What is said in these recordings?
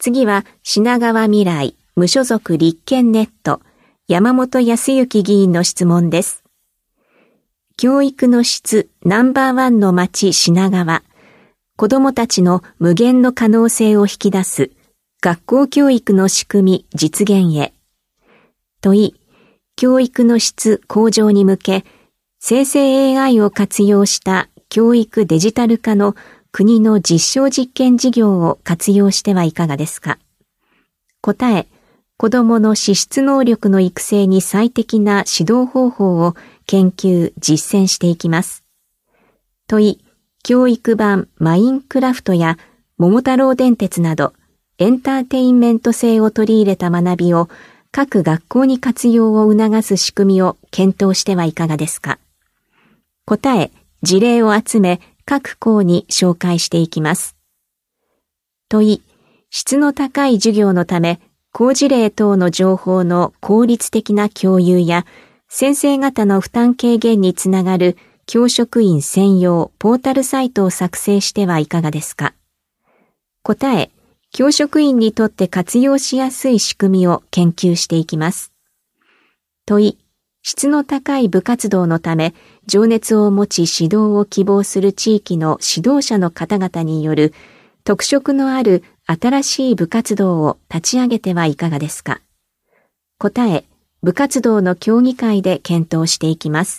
次は品川未来無所属立憲ネット山本康之議員の質問です。教育の質ナンバーワンの町品川、子どもたちの無限の可能性を引き出す学校教育の仕組み実現へ。問い、教育の質向上に向け、生成 AI を活用した教育デジタル化の国の実証実験事業を活用してはいかがですか。答え、子どもの資質能力の育成に最適な指導方法を研究・実践していきます。問い、教育版マインクラフトや桃太郎電鉄などエンターテインメント性を取り入れた学びを各学校に活用を促す仕組みを検討してはいかがですか。答え、事例を集め各校に紹介していきます。問い、質の高い授業のため好事例等の情報の効率的な共有や先生方の負担軽減につながる教職員専用ポータルサイトを作成してはいかがですか。答え、教職員にとって活用しやすい仕組みを研究していきます。問い、質の高い部活動のため情熱を持ち指導を希望する地域の指導者の方々による特色のある新しい部活動を立ち上げてはいかがですか。答え、部活動の協議会で検討していきます。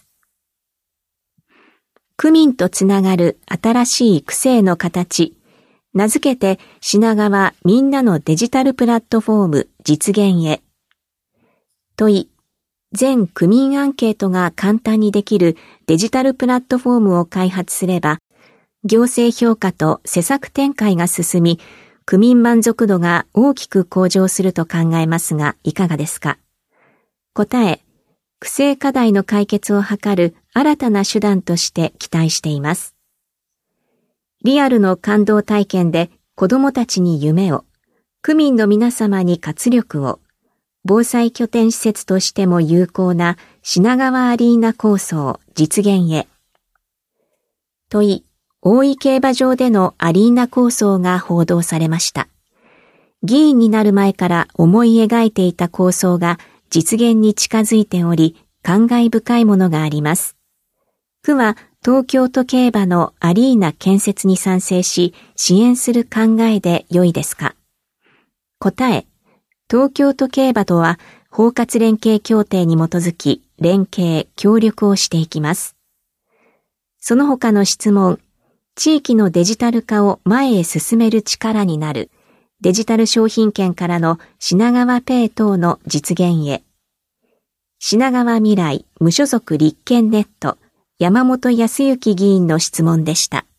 区民とつながる新しい区政の形、名付けて品川みんなのデジタルプラットフォーム実現へ。問い、全区民アンケートが簡単にできるデジタルプラットフォームを開発すれば、行政評価と施策展開が進み、区民満足度が大きく向上すると考えますが、いかがですか。答え、区政課題の解決を図る新たな手段として期待しています。リアルの感動体験で子どもたちに夢を、区民の皆様に活力を、防災拠点施設としても有効な品川アリーナ構想実現へ。問い、大井競馬場でのアリーナ構想が報道されました。議員になる前から思い描いていた構想が実現に近づいており、感慨深いものがあります。区は東京都競馬のアリーナ建設に賛成し、支援する考えで良いですか。答え、東京都競馬とは包括連携協定に基づき連携・協力をしていきます。その他の質問、地域のデジタル化を前へ進める力になるデジタル商品券からの品川ペイ等の実現へ。品川未来無所属立憲ネット山本康之議員の質問でした。